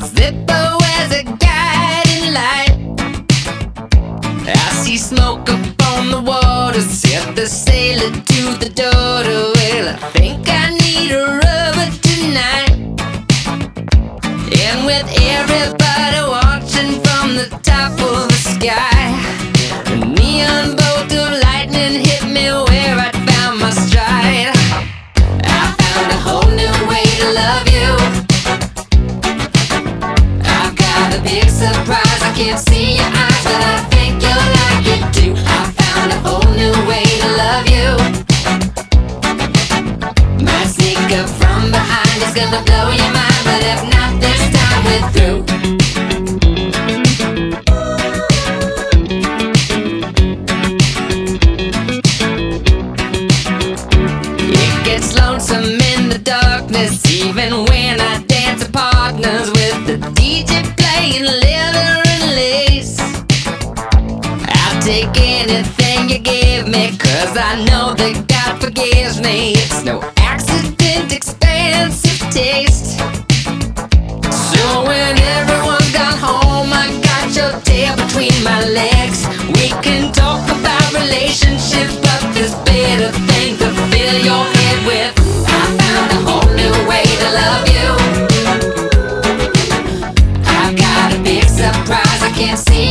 zipper wears a guiding light. I see smoke up on the water, set the sailor to the daughter. Well, I think I need a rubber tonight. And with everybody watching from the top of the sky, a neon bolt of lightning hit me where I found my stride. I found a whole new way to love you. I've got a big surprise, I can't see your eyes, but I think you'll like it too. I found a whole new way to love you. Might sneak up from behind, it's gonna blow your mind, but if not this time we're through. It gets lonesome in the darkness, even when I dance to partners with the DJ playing leather and lace. I'll take anything you give me, 'cause I know that God forgives me. It's no accident, expensive taste. So when everyone's gone home, I got your tail between my legs. We can talk about relationships, but there's better things to fill your head with. I found a whole new way to love you. I've got a big surprise, I can't see